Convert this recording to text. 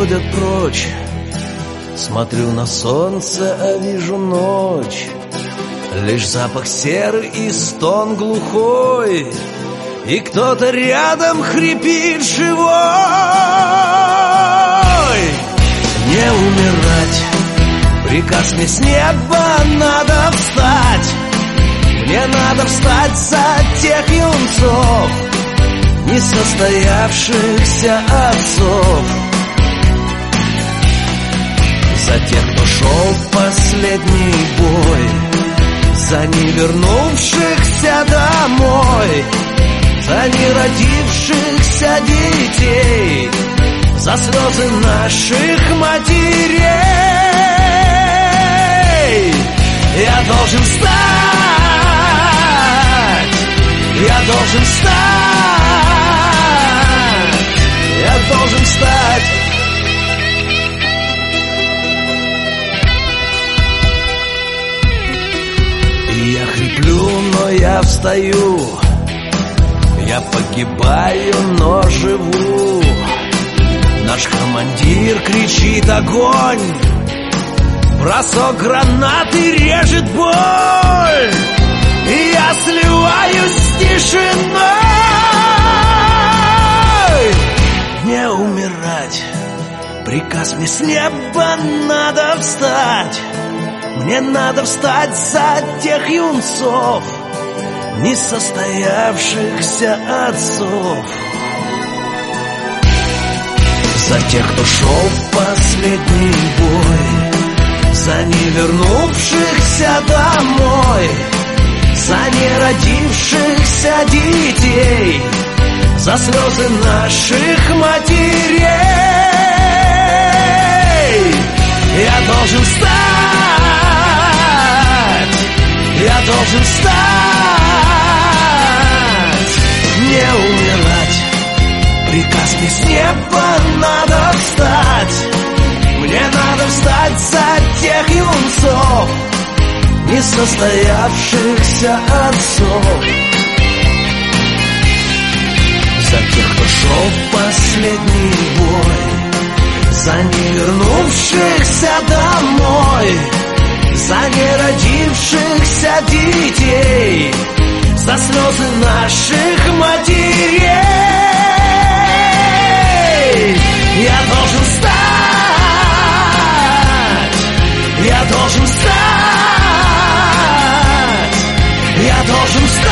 уходят прочь. Смотрю на солнце, а вижу ночь. Лишь запах серы и стон глухой, и кто-то рядом хрипит живой. Не умирать, приказ мне с неба, надо встать. Мне надо встать за тех юнцов, несостоявшихся отцов, за тех, кто шел в последний бой, за невернувшихся домой, за неродившихся детей, за слезы наших матерей. Я должен встать, я должен встать, я должен встать. Я хриплю, но я встаю. Я погибаю, но живу. Наш командир кричит: огонь! Бросок гранаты режет боль, и я сливаюсь с тишиной. Не умирать, приказ мне с неба, надо встать. Мне надо встать за тех юнцов, несостоявшихся отцов, за тех, кто шел в последний бой, за невернувшихся домой, за неродившихся детей, за слезы наших матерей. Я должен встать, я должен встать, не умирать. Приказ мне с неба, надо встать. Мне надо встать за тех юнцов, несостоявшихся отцов, за тех, кто шел в последний бой, за невернувшихся домой, за неродившихся детей, за слезы наших матерей. Я должен встать, я должен встать, я должен встать.